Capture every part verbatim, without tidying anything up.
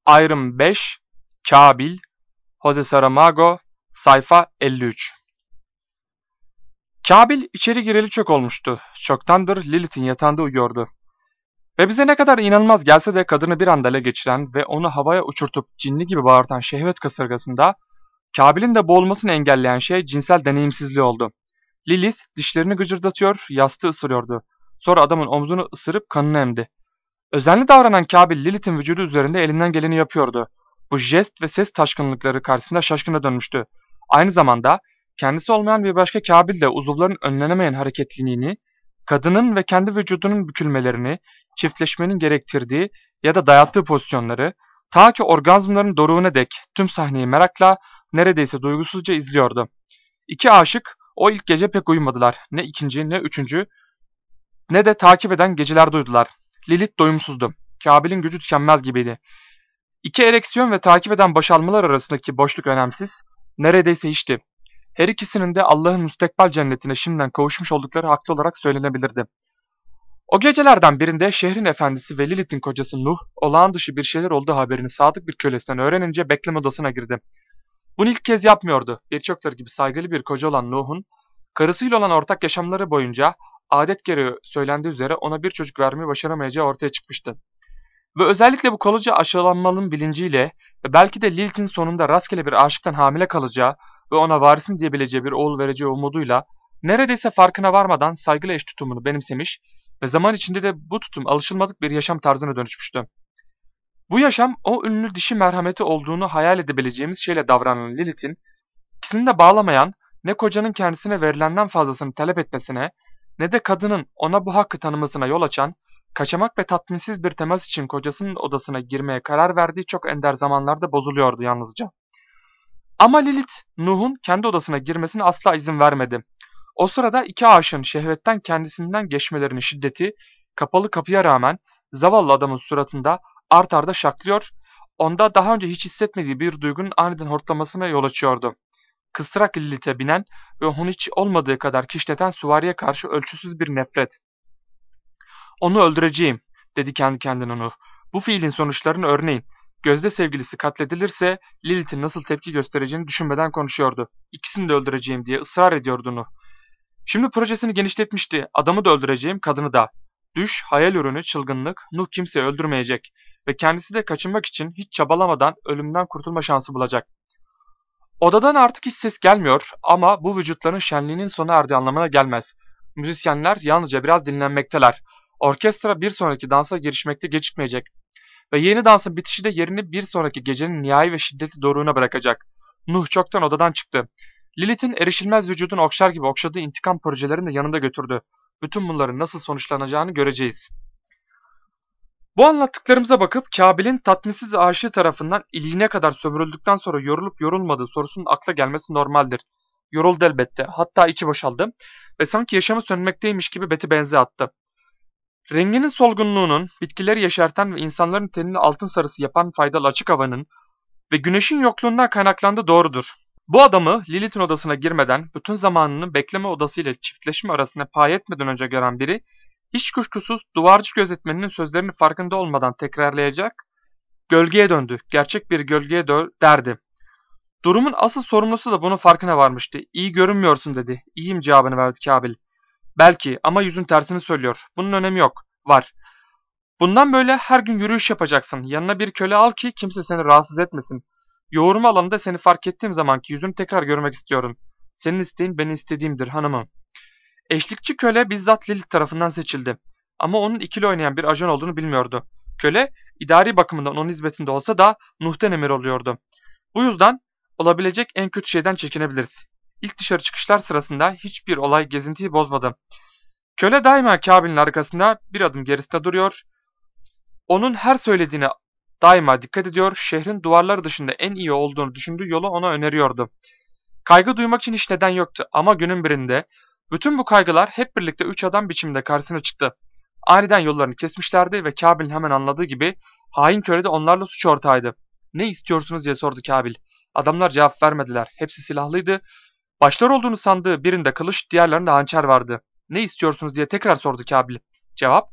Ayrım beş, Kabil, Jose Saramago, sayfa elli üç. Kabil içeri gireli çok olmuştu. Çoktandır Lilith'in yatağında uyuyordu. Ve bize ne kadar inanılmaz gelse de kadını bir anda ele geçiren ve onu havaya uçurtup cinli gibi bağırtan şehvet kasırgasında Kabil'in de boğulmasını engelleyen şey cinsel deneyimsizliği oldu. Lilith dişlerini gıcırdatıyor, yastığı ısırıyordu. Sonra adamın omzunu ısırıp kanını emdi. Özenli davranan Kabil Lilith'in vücudu üzerinde elinden geleni yapıyordu. Bu jest ve ses taşkınlıkları karşısında şaşkına dönmüştü. Aynı zamanda kendisi olmayan bir başka Kabil de uzuvların önlenemeyen hareketliliğini, kadının ve kendi vücudunun bükülmelerini, çiftleşmenin gerektirdiği ya da dayattığı pozisyonları, ta ki orgazmların doruğuna dek tüm sahneyi merakla, neredeyse duygusuzca izliyordu. İki aşık o ilk gece pek uyumadılar. Ne ikinci ne üçüncü ne de takip eden geceler duydular. Lilith doyumsuzdu. Kabil'in gücü tükenmez gibiydi. İki ereksiyon ve takip eden boşalmalar arasındaki boşluk önemsiz, neredeyse hiçti. Her ikisinin de Allah'ın müstekbel cennetine şimdiden kavuşmuş oldukları haklı olarak söylenebilirdi. O gecelerden birinde şehrin efendisi ve Lilith'in kocası Nuh, olağan dışı bir şeyler olduğu haberini sadık bir kölesinden öğrenince bekleme odasına girdi. Bunu ilk kez yapmıyordu. Birçokları gibi saygılı bir koca olan Nuh'un, karısıyla olan ortak yaşamları boyunca adet gereği söylendiği üzere ona bir çocuk vermeyi başaramayacağı ortaya çıkmıştı. Ve özellikle bu kalıcı aşılanmanın bilinciyle ve belki de Lilith'in sonunda rastgele bir aşıktan hamile kalacağı ve ona varisim diyebileceği bir oğul vereceği umuduyla neredeyse farkına varmadan saygılı eş tutumunu benimsemiş ve zaman içinde de bu tutum alışılmadık bir yaşam tarzına dönüşmüştü. Bu yaşam o ünlü dişi merhameti olduğunu hayal edebileceğimiz şeyle davranan Lilith'in ikisini de bağlamayan, ne kocanın kendisine verilenden fazlasını talep etmesine ne de kadının ona bu hakkı tanımasına yol açan, kaçamak ve tatminsiz bir temas için kocasının odasına girmeye karar verdiği çok ender zamanlarda bozuluyordu yalnızca. Ama Lilith, Nuh'un kendi odasına girmesine asla izin vermedi. O sırada iki aşığın şehvetten kendisinden geçmelerinin şiddeti, kapalı kapıya rağmen zavallı adamın suratında art arda şaklıyor, onda daha önce hiç hissetmediği bir duygunun aniden hortlamasına yol açıyordu. Kısrak Lilith'e binen ve onu hiç olmadığı kadar kişneten süvariye karşı ölçüsüz bir nefret. "Onu öldüreceğim," dedi kendi kendine Nuh. Bu fiilin sonuçlarını örneğin. Gözde sevgilisi katledilirse Lilith'in nasıl tepki göstereceğini düşünmeden konuşuyordu. "İkisini de öldüreceğim," diye ısrar ediyordu Nuh. Şimdi projesini genişletmişti. Adamı da öldüreceğim, kadını da. Düş, hayal ürünü, çılgınlık, Nuh kimseyi öldürmeyecek ve kendisi de kaçınmak için hiç çabalamadan ölümden kurtulma şansı bulacak. Odadan artık hiç ses gelmiyor ama bu vücutların şenliğinin sona erdiği anlamına gelmez. Müzisyenler yalnızca biraz dinlenmekteler. Orkestra bir sonraki dansa girişmekte gecikmeyecek. Ve yeni dansın bitişi de yerini bir sonraki gecenin nihai ve şiddetli doruğuna bırakacak. Nuh çoktan odadan çıktı. Lilith'in erişilmez vücudunu okşar gibi okşadığı intikam projelerini de yanında götürdü. Bütün bunların nasıl sonuçlanacağını göreceğiz. Bu anlattıklarımıza bakıp Kabil'in tatminsiz aşığı tarafından iliğine kadar sömürüldükten sonra yorulup yorulmadığı sorusunun akla gelmesi normaldir. Yoruldu elbette, hatta içi boşaldı ve sanki yaşamı sönmekteymiş gibi beti benze attı. Renginin solgunluğunun, bitkileri yeşerten ve insanların tenini altın sarısı yapan faydalı açık havanın ve güneşin yokluğundan kaynaklandığı doğrudur. Bu adamı Lilith'in odasına girmeden bütün zamanını bekleme odasıyla çiftleşme arasında pay etmeden önce gören biri, hiç kuşkusuz duvarcı gözetmeninin sözlerini farkında olmadan tekrarlayacak, gölgeye döndü, gerçek bir gölgeye dö derdi. Durumun asıl sorumlusu da bunun farkına varmıştı. "İyi görünmüyorsun," dedi. "İyiyim," cevabını verdi Kabil. "Belki ama yüzün tersini söylüyor. Bunun önemi yok. Var. Bundan böyle her gün yürüyüş yapacaksın. Yanına bir köle al ki kimse seni rahatsız etmesin. Yoğurma alanında seni fark ettiğim zamanki yüzünü tekrar görmek istiyorum. Senin isteğin benim istediğimdir hanımım." Eşlikçi köle bizzat Lilith tarafından seçildi. Ama onun ikili oynayan bir ajan olduğunu bilmiyordu. Köle, idari bakımından onun hizmetinde olsa da Nuh'ten emir oluyordu. Bu yüzden olabilecek en kötü şeyden çekinebiliriz. İlk dışarı çıkışlar sırasında hiçbir olay gezintiyi bozmadı. Köle daima Kabil'in arkasında bir adım gerisinde duruyor. Onun her söylediğine daima dikkat ediyor, şehrin duvarları dışında en iyi olduğunu düşündüğü yolu ona öneriyordu. Kaygı duymak için hiç neden yoktu ama günün birinde bütün bu kaygılar hep birlikte üç adam biçiminde karşısına çıktı. Aniden yollarını kesmişlerdi ve Kabil'in hemen anladığı gibi hain köle de onlarla suç ortağıydı. "Ne istiyorsunuz?" diye sordu Kabil. Adamlar cevap vermediler. Hepsi silahlıydı. Başlar olduğunu sandığı birinde kılıç, diğerlerinde hançer vardı. "Ne istiyorsunuz?" diye tekrar sordu Kabil. Cevap,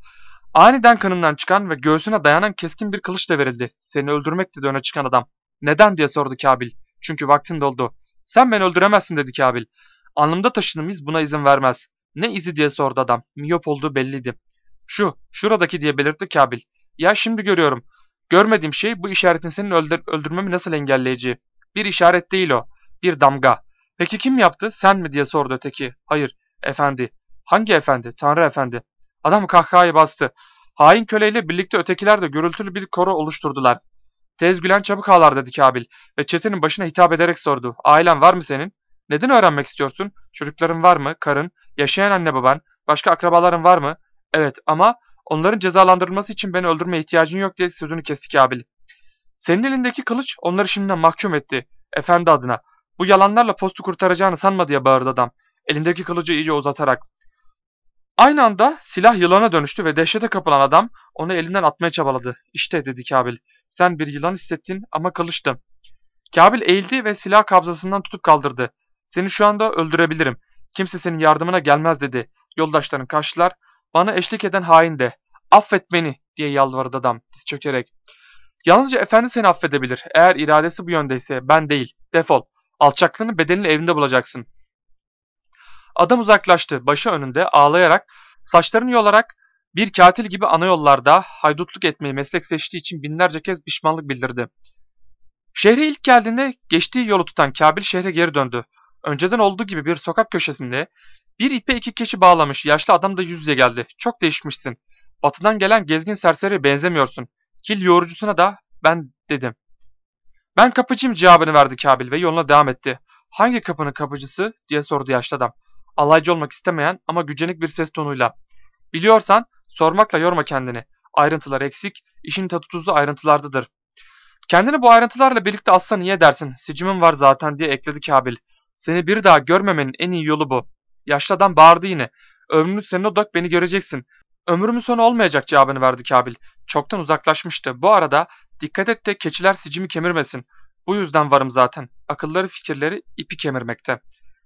Aniden kanından çıkan ve göğsüne dayanan keskin bir kılıç da verildi. Seni öldürmek dedi öne çıkan adam. Neden diye sordu Kabil. Çünkü vaktin doldu. Sen beni öldüremezsin dedi Kabil. Alnımda taşıdığım iz buna izin vermez. Ne izi diye sordu adam. Miyop olduğu belliydi. Şu, şuradaki diye belirtti Kabil. Ya şimdi görüyorum. Görmediğim şey bu işaretin senin öldür öldürmemi nasıl engelleyeceği. Bir işaret değil o. Bir damga. Peki kim yaptı? Sen mi diye sordu öteki. Hayır, efendi. Hangi efendi? Tanrı efendi. Adam kahkahayı bastı. Hain köleyle birlikte ötekiler de gürültülü bir koro oluşturdular. Tez gülen çabuk ağlar dedi Kabil ve çetenin başına hitap ederek sordu. Ailen var mı senin? Neden öğrenmek istiyorsun? Çocukların var mı? Karın? Yaşayan anne baban? Başka akrabaların var mı? Evet ama onların cezalandırılması için beni öldürmeye ihtiyacın yok diye sözünü kesti Kabil. Senin elindeki kılıç onları şimdiden mahkum etti. Efendi adına. Bu yalanlarla postu kurtaracağını sanma diye bağırdı adam. Elindeki kılıcı iyice uzatarak. Aynı anda silah yılana dönüştü ve dehşete kapılan adam onu elinden atmaya çabaladı. İşte dedi Kabil. Sen bir yılan hissettin ama kılıçtı. Kabil eğildi ve silah kabzasından tutup kaldırdı. Seni şu anda öldürebilirim. Kimse senin yardımına gelmez dedi. Yoldaşların kaçtılar. Bana eşlik eden hain de. Affet beni diye yalvardı adam diz çökerek. Yalnızca efendi seni affedebilir. Eğer iradesi bu yöndeyse ben değil. Defol. Alçaklığını bedelini evinde bulacaksın. Adam uzaklaştı. Başı önünde ağlayarak, saçlarını yolarak bir katil gibi ana yollarda haydutluk etmeyi meslek seçtiği için binlerce kez pişmanlık bildirdi. Şehre ilk geldiğinde geçtiği yolu tutan Kabil şehre geri döndü. Önceden olduğu gibi bir sokak köşesinde bir ipe iki keçi bağlamış yaşlı adam da yüz yüze geldi. Çok değişmişsin. Batıdan gelen gezgin serseriye benzemiyorsun. Kil yoğurucusuna da ben dedim. Ben kapıcıyım cevabını verdi Kabil ve yoluna devam etti. Hangi kapının kapıcısı diye sordu yaşlı adam. Alaycı olmak istemeyen ama gücenik bir ses tonuyla. Biliyorsan sormakla yorma kendini. Ayrıntılar eksik, işin tadı tuzlu ayrıntılardadır. Kendini bu ayrıntılarla birlikte assan niye dersin? Sicimim var zaten diye ekledi Kabil. Seni bir daha görmemenin en iyi yolu bu. Yaşlı adam bağırdı yine. Ömrünü senin odak beni göreceksin. Ömrümün sonu olmayacak cevabını verdi Kabil. Çoktan uzaklaşmıştı. Bu arada dikkat et de keçiler sicimi kemirmesin. Bu yüzden varım zaten. Akılları fikirleri ipi kemirmekte.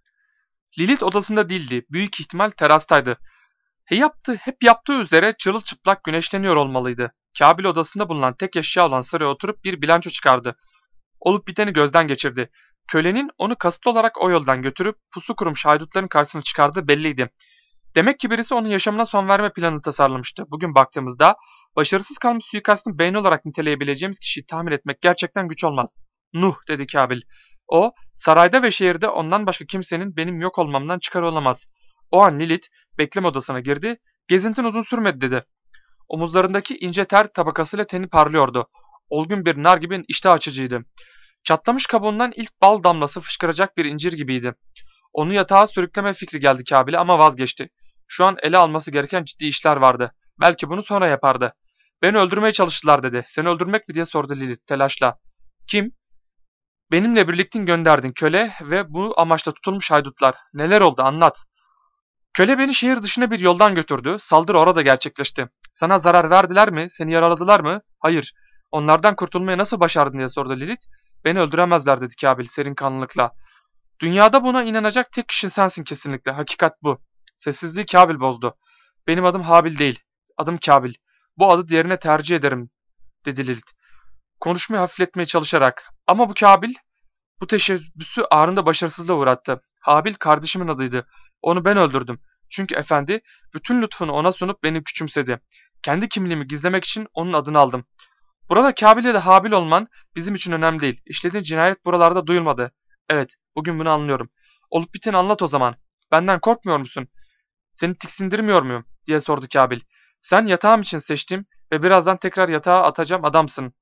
Lilith odasında değildi. Büyük ihtimal terastaydı. He yaptı, hep yaptığı üzere çırılçıplak güneşleniyor olmalıydı. Kabil odasında bulunan tek eşya olan saraya oturup bir bilanço çıkardı. Olup biteni gözden geçirdi. Kölenin onu kasıtlı olarak o yoldan götürüp pusu kurmuş haydutların karşısına çıkardığı belliydi. Demek ki birisi onun yaşamına son verme planını tasarlamıştı. Bugün baktığımızda başarısız kalmış suikastın beyni olarak niteleyebileceğimiz kişiyi tahmin etmek gerçekten güç olmaz. Nuh dedi Kabil. O, sarayda ve şehirde ondan başka kimsenin benim yok olmamdan çıkar olamaz. O an Lilith bekleme odasına girdi. Gezintin uzun sürmedi dedi. Omuzlarındaki ince ter tabakasıyla teni parlıyordu. Olgun bir nar gibi iştah açıcıydı. Çatlamış kabuğundan ilk bal damlası fışkıracak bir incir gibiydi. Onu yatağa sürükleme fikri geldi Kabil'e ama vazgeçti. Şu an ele alması gereken ciddi işler vardı. Belki bunu sonra yapardı. Beni öldürmeye çalıştılar dedi. Seni öldürmek mi diye sordu Lilith telaşla. Kim? Benimle birlikte gönderdin köle ve bu amaçla tutulmuş haydutlar. Neler oldu anlat. Köle beni şehir dışına bir yoldan götürdü. Saldırı orada gerçekleşti. Sana zarar verdiler mi? Seni yaraladılar mı? Hayır. Onlardan kurtulmayı nasıl başardın diye sordu Lilith. Beni öldüremezler dedi Kabil serin kanlılıkla. Dünyada buna inanacak tek kişi sensin kesinlikle. Hakikat bu. Sessizliği Kabil bozdu. Benim adım Habil değil. Adım Kabil. Bu adı diğerine tercih ederim dedi Lilith. Konuşmayı hafifletmeye çalışarak. Ama bu Kabil bu teşebbüsü ağrında başarısızlığa uğrattı. Habil kardeşimin adıydı. Onu ben öldürdüm. Çünkü efendi bütün lütfunu ona sunup beni küçümsedi. Kendi kimliğimi gizlemek için onun adını aldım. Burada Kabil ile Habil olman bizim için önemli değil. İşlediğin cinayet buralarda duyulmadı. Evet, bugün bunu anlıyorum. Olup biteni anlat o zaman. Benden korkmuyor musun? Seni tiksindirmiyor muyum? Diye sordu Kabil. Sen yatağım için seçtim ve birazdan tekrar yatağa atacağım adamsın.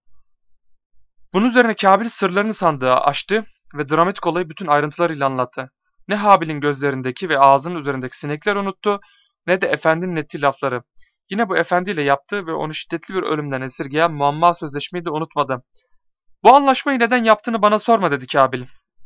Bunun üzerine Kabil sırlarını sandığı açtı ve dramatik olayı bütün ayrıntılarıyla anlattı. Ne Habil'in gözlerindeki ve ağzının üzerindeki sinekler unuttu, ne de efendinin ettiği lafları. Yine bu efendiyle yaptığı ve onu şiddetli bir ölümden esirgeyen muamma sözleşmeyi de unutmadı. Bu anlaşmayı neden yaptığını bana sorma dedi Kabil.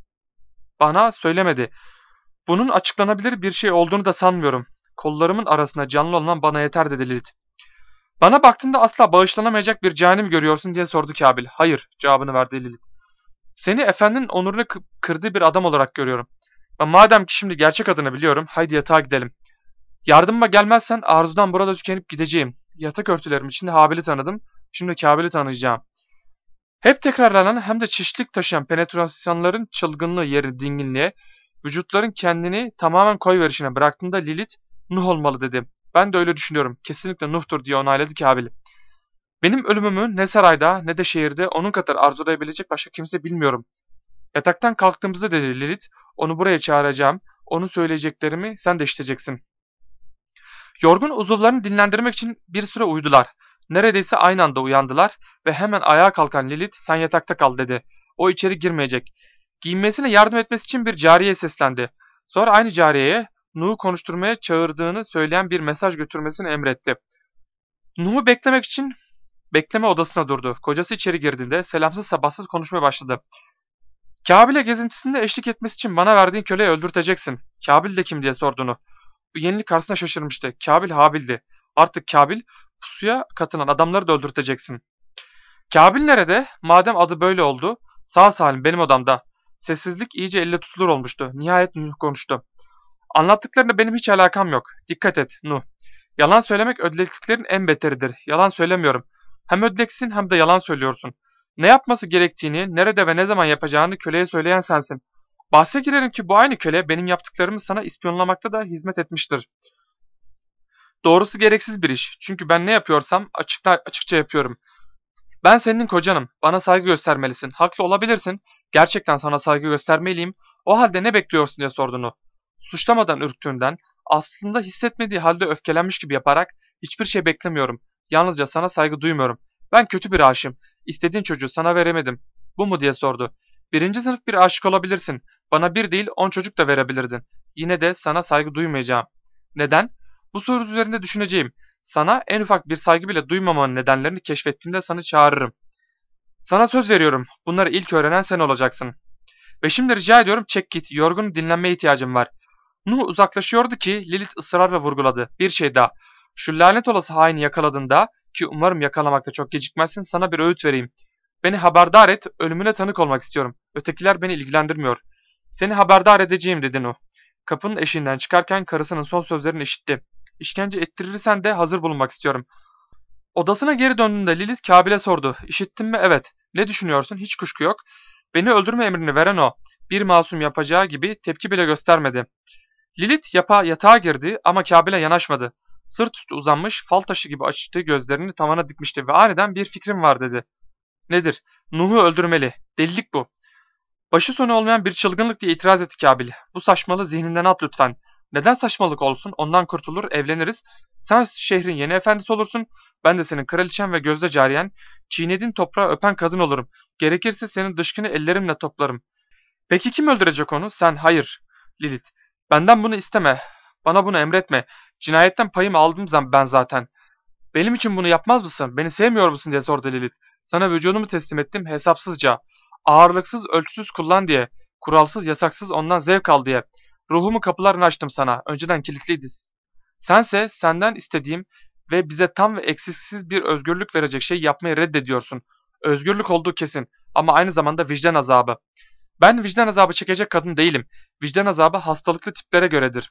Bana söylemedi. Bunun açıklanabilir bir şey olduğunu da sanmıyorum. Kollarımın arasında canlı olman bana yeter dedi Lilith. Bana baktığında asla bağışlanamayacak bir cani görüyorsun diye sordu Kabil. Hayır cevabını verdi Lilith. Seni efendinin onurunu kırdığı bir adam olarak görüyorum. Ve madem ki şimdi gerçek adını biliyorum, haydi yatağa gidelim. Yardımıma gelmezsen arzudan burada tükenip gideceğim. Yatak örtülerim içinde Habil'i tanıdım. Şimdi Kabil'i tanıyacağım. Hep tekrarlanan hem de çeşitlilik taşıyan penetrasyonların çılgınlığı yeri dinginliğe, vücutların kendini tamamen koyverişine bıraktığında Lilith, Nuh olmalı dedi. Ben de öyle düşünüyorum. Kesinlikle Nuh'tur diye onayladı Kabil. Benim ölümümü ne sarayda ne de şehirde onun kadar arzulayabilecek başka kimse bilmiyorum. Yataktan kalktığımızda dedi Lilith, onu buraya çağıracağım. Onun söyleyeceklerimi sen de işiteceksin. Yorgun uzuvlarını dinlendirmek için bir süre uyudular. Neredeyse aynı anda uyandılar ve hemen ayağa kalkan Lilith sen yatakta kal dedi. O içeri girmeyecek. Giyinmesine yardım etmesi için bir cariyeye seslendi. Sonra aynı cariyeye Nuh'u konuşturmaya çağırdığını söyleyen bir mesaj götürmesini emretti. Nuh'u beklemek için bekleme odasına durdu. Kocası içeri girdiğinde selamsız sabahsız konuşmaya başladı. Kabil'e gezintisinde eşlik etmesi için bana verdiğin köleyi öldürteceksin. Kabil de kim diye sorduğunu. Bu yenilik karşısına şaşırmıştı. Kabil Habil'di. Artık Kabil pusuya katılan adamları da öldürteceksin. Kabil nerede? Madem adı böyle oldu. Sağ salim benim odamda. Sessizlik iyice elle tutulur olmuştu. Nihayet Nuh konuştu. Anlattıklarına benim hiç alakam yok. Dikkat et Nuh. Yalan söylemek ödlekliklerin en beteridir. Yalan söylemiyorum. Hem ödleksin hem de yalan söylüyorsun. Ne yapması gerektiğini, nerede ve ne zaman yapacağını köleye söyleyen sensin. Bahse girerim ki bu aynı köle benim yaptıklarımı sana ispiyonlamakta da hizmet etmiştir. Doğrusu gereksiz bir iş. Çünkü ben ne yapıyorsam açıkta, açıkça yapıyorum. Ben senin kocanım. Bana saygı göstermelisin. Haklı olabilirsin. Gerçekten sana saygı göstermeliyim. O halde ne bekliyorsun diye sordunu. Suçlamadan ürktüğünden, aslında hissetmediği halde öfkelenmiş gibi yaparak hiçbir şey beklemiyorum. Yalnızca sana saygı duymuyorum. Ben kötü bir aşığım. İstediğin çocuğu sana veremedim. Bu mu diye sordu. Birinci sınıf bir aşık olabilirsin. Bana bir değil on çocuk da verebilirdin. Yine de sana saygı duymayacağım. Neden? Bu soru üzerinde düşüneceğim. Sana en ufak bir saygı bile duymamanın nedenlerini keşfettiğimde sana çağırırım. Sana söz veriyorum. Bunları ilk öğrenen sen olacaksın. Ve şimdi rica ediyorum çek git. Yorgun dinlenmeye ihtiyacım var. Nuh uzaklaşıyordu ki Lilith ısrarla vurguladı. Bir şey daha. Şu lanet olası haini yakaladığında ki umarım yakalamakta çok gecikmezsin sana bir öğüt vereyim. Beni haberdar et, ölümüne tanık olmak istiyorum. Ötekiler beni ilgilendirmiyor. Seni haberdar edeceğim dedi Nuh. Kapının eşiğinden çıkarken karısının son sözlerini işitti. İşkence ettirirsen de hazır bulunmak istiyorum. Odasına geri döndüğünde Lilith Kabil'e sordu. İşittin mi? Evet. Ne düşünüyorsun? Hiç kuşku yok. Beni öldürme emrini veren o. Bir masum yapacağı gibi tepki bile göstermedi. Lilith yapa yatağa girdi ama Kabil'e yanaşmadı. Sırt üstü uzanmış, fal taşı gibi açtığı gözlerini tavana dikmişti ve aniden bir fikrim var dedi. Nedir? Nuh'u öldürmeli. Delilik bu. Başı sonu olmayan bir çılgınlık diye itiraz etti Kabil. Bu saçmalığı zihninden at lütfen. Neden saçmalık olsun? Ondan kurtulur, evleniriz. Sen şehrin yeni efendisi olursun. Ben de senin kraliçen ve gözde cariyen. Çiğnediğin toprağı öpen kadın olurum. Gerekirse senin dışkını ellerimle toplarım. Peki kim öldürecek onu? Sen, hayır. Lilith. Benden bunu isteme. Bana bunu emretme. Cinayetten payımı aldım ben zaten. Benim için bunu yapmaz mısın? Beni sevmiyor musun diye sordu Lilith. Sana vücudumu teslim ettim hesapsızca. Ağırlıksız, ölçüsüz kullan diye. Kuralsız, yasaksız ondan zevk al diye. Ruhumu kapılarını açtım sana. Önceden kilitliydi. Sense senden istediğim ve bize tam ve eksiksiz bir özgürlük verecek şey yapmayı reddediyorsun. Özgürlük olduğu kesin ama aynı zamanda vicdan azabı. Ben vicdan azabı çekecek kadın değilim. Vicdan azabı hastalıklı tiplere göredir.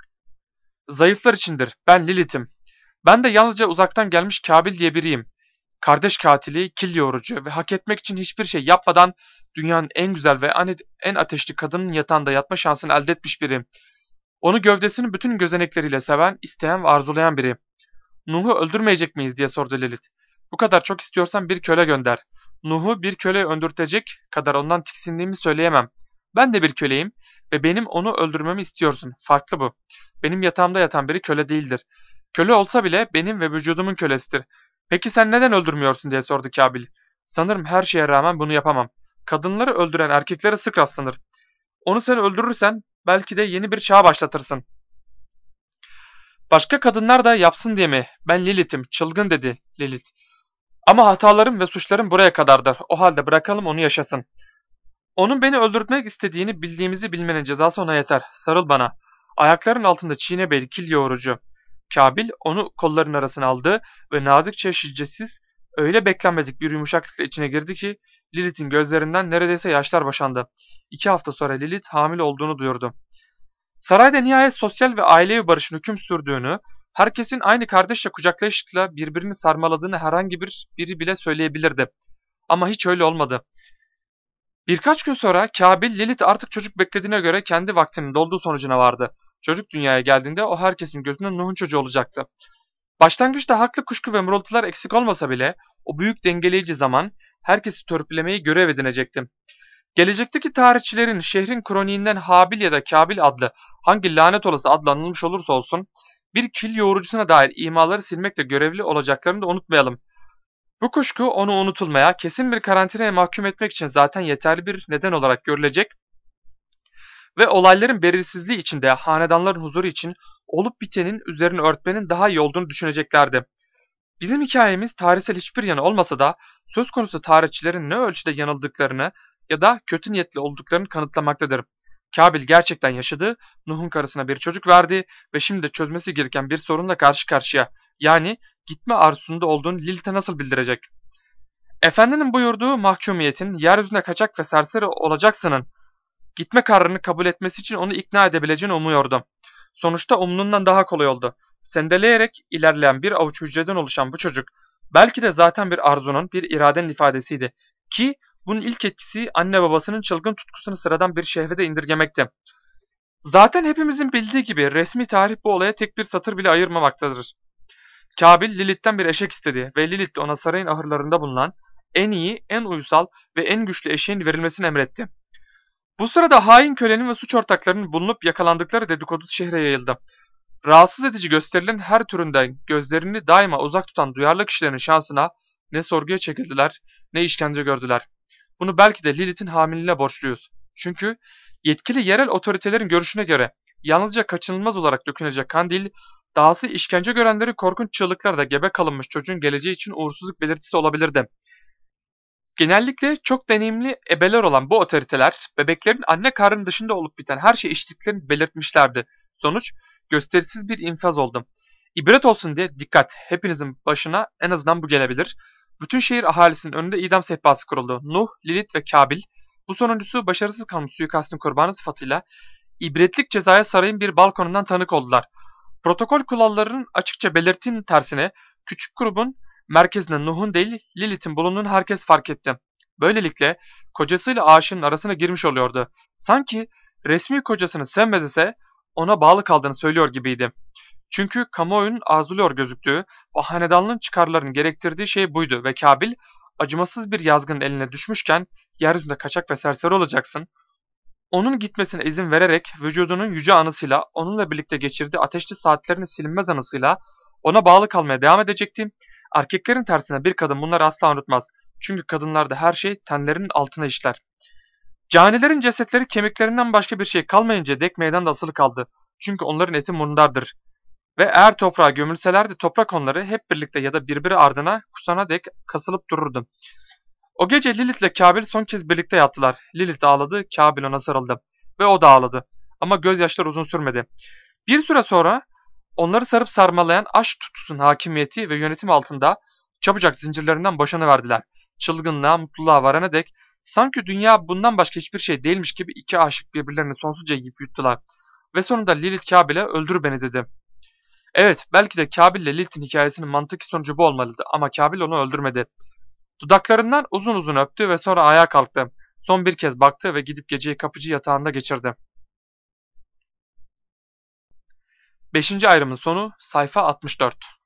Zayıflar içindir. Ben Lilith'im. Ben de yalnızca uzaktan gelmiş Kabil diye biriyim. Kardeş katili, kil yorucu ve hak etmek için hiçbir şey yapmadan dünyanın en güzel ve en ateşli kadının yatağında yatma şansını elde etmiş biri. Onu gövdesinin bütün gözenekleriyle seven, isteyen ve arzulayan biri. Nuh'u öldürmeyecek miyiz diye sordu Lilith. Bu kadar çok istiyorsan bir köle gönder. Nuh'u bir köle öldürtecek kadar ondan tiksindiğimi söyleyemem. Ben de bir köleyim ve benim onu öldürmemi istiyorsun. Farklı bu. Benim yatağımda yatan biri köle değildir. Köle olsa bile benim ve vücudumun kölesidir. Peki sen neden öldürmüyorsun diye sordu Kabil. Sanırım her şeye rağmen bunu yapamam. Kadınları öldüren erkeklere sık rastlanır. Onu sen öldürürsen belki de yeni bir çağ başlatırsın. Başka kadınlar da yapsın diye mi? Ben Lilith'im, çılgın dedi Lilith. Ama hatalarım ve suçlarım buraya kadardır. O halde bırakalım onu yaşasın. Onun beni öldürtmek istediğini bildiğimizi bilmenin cezası ona yeter. Sarıl bana. Ayakların altında çiğne bel kil yoğurucu. Kabil onu kollarının arasına aldı ve nazikçe şiddesiz, öyle beklenmedik bir yumuşaklıkla içine girdi ki Lilith'in gözlerinden neredeyse yaşlar boşandı. İki hafta sonra Lilith hamile olduğunu duyurdu. Sarayda nihayet sosyal ve ailevi barışın hüküm sürdüğünü, Herkesin aynı kardeşle kucaklaşışla birbirini sarmaladığını herhangi bir biri bile söyleyebilirdi. Ama hiç öyle olmadı. Birkaç gün sonra Kabil, Lilith artık çocuk beklediğine göre kendi vaktinin dolduğu sonucuna vardı. Çocuk dünyaya geldiğinde o herkesin gözünde Nuh'un çocuğu olacaktı. Başlangıçta haklı kuşku ve mırıltılar eksik olmasa bile o büyük dengeleyici zaman herkesi törpülemeyi görev edinecekti. Gelecekteki tarihçilerin şehrin kroniğinden Habil ya da Kabil adlı hangi lanet olası adla anılmış olursa olsun bir kil yoğurucusuna dair imaları silmekle görevli olacaklarını da unutmayalım. Bu kuşku onu unutulmaya, kesin bir karantinaya mahkum etmek için zaten yeterli bir neden olarak görülecek ve olayların belirsizliği içinde hanedanların huzuru için olup bitenin üzerini örtmenin daha iyi olduğunu düşüneceklerdi. Bizim hikayemiz tarihsel hiçbir yanı olmasa da söz konusu tarihçilerin ne ölçüde yanıldıklarını ya da kötü niyetli olduklarını kanıtlamaktadır. Kabil gerçekten yaşadı, Nuh'un karısına bir çocuk verdi ve şimdi de çözmesi gereken bir sorunla karşı karşıya. Yani gitme arzusunda olduğunu Lilith'e nasıl bildirecek? Efendinin buyurduğu mahkumiyetin, yeryüzünde kaçak ve serseri olacaksının gitme kararını kabul etmesi için onu ikna edebileceğini umuyordu. Sonuçta umduğundan daha kolay oldu. Sendeleyerek ilerleyen bir avuç hücreden oluşan bu çocuk belki de zaten bir arzunun, bir iradenin ifadesiydi. Ki bunun ilk etkisi anne babasının çılgın tutkusunu sıradan bir şehvete indirgemekti. Zaten hepimizin bildiği gibi resmi tarih bu olaya tek bir satır bile ayırmamaktadır. Kabil Lilith'ten bir eşek istedi ve Lilith de ona sarayın ahırlarında bulunan en iyi, en uysal ve en güçlü eşeğin verilmesini emretti. Bu sırada hain kölenin ve suç ortaklarının bulunup yakalandıkları dedikodu şehre yayıldı. Rahatsız edici gösterilen her türünden gözlerini daima uzak tutan duyarlı kişilerin şansına ne sorguya çekildiler ne işkence gördüler. Bunu belki de Lilith'in hamileliğine borçluyuz. Çünkü yetkili yerel otoritelerin görüşüne göre yalnızca kaçınılmaz olarak dökülecek kan değil, dahası işkence görenlerin korkunç çığlıkları da gebe kalınmış çocuğun geleceği için uğursuzluk belirtisi olabilirdi. Genellikle çok deneyimli ebeler olan bu otoriteler, bebeklerin anne karnının dışında olup biten her şeyi içtiklerini belirtmişlerdi. Sonuç, gösterisiz bir infaz oldu. İbret olsun diye dikkat, hepinizin başına en azından bu gelebilir. Bütün şehir ahalisinin önünde idam sehpası kuruldu. Nuh, Lilith ve Kabil, bu sonuncusu başarısız kalmış suikastın kurbanı sıfatıyla ibretlik cezaya sarayın bir balkonundan tanık oldular. Protokol kurallarının açıkça belirttiğinin tersine küçük grubun merkezinde Nuh'un değil Lilith'in bulunduğunu herkes fark etti. Böylelikle kocasıyla aşığının arasına girmiş oluyordu. Sanki resmi kocasını sevmese de ona bağlı kaldığını söylüyor gibiydi. Çünkü kamuoyunun arzuluyor gözüktüğü o hanedanlığın çıkarlarının gerektirdiği şey buydu ve Kabil acımasız bir yazgının eline düşmüşken yeryüzünde kaçak ve serseri olacaksın. Onun gitmesine izin vererek vücudunun yüce anısıyla onunla birlikte geçirdiği ateşli saatlerini silinmez anısıyla ona bağlı kalmaya devam edecektim. Erkeklerin tersine bir kadın bunları asla unutmaz. Çünkü kadınlarda her şey tenlerinin altına işler. Canilerin cesetleri kemiklerinden başka bir şey kalmayınca dek meydanda asılı kaldı. Çünkü onların eti mundardır. Ve eğer toprağa gömülselerdi toprak onları hep birlikte ya da birbiri ardına kusana dek kasılıp dururdu. O gece Lilith ile Kabil son kez birlikte yattılar. Lilith ağladı, Kabil ona sarıldı. Ve o da ağladı. Ama gözyaşları uzun sürmedi. Bir süre sonra onları sarıp sarmalayan aşk tutkusunun hakimiyeti ve yönetim altında çabucak zincirlerinden boşanıverdiler. Çılgınlığa, mutluluğa varana dek sanki dünya bundan başka hiçbir şey değilmiş gibi iki aşık birbirlerini sonsuzca yiyip yuttular. Ve sonunda Lilith Kabil'e öldür beni dedi. Evet, belki de Kabil ile Lilith'in hikayesinin mantıki sonucu bu olmalıydı ama Kabil onu öldürmedi. Dudaklarından uzun uzun öptü ve sonra ayağa kalktı. Son bir kez baktı ve gidip geceyi kapıcı yatağında geçirdi. Beşinci ayrımın sonu sayfa altmış dört.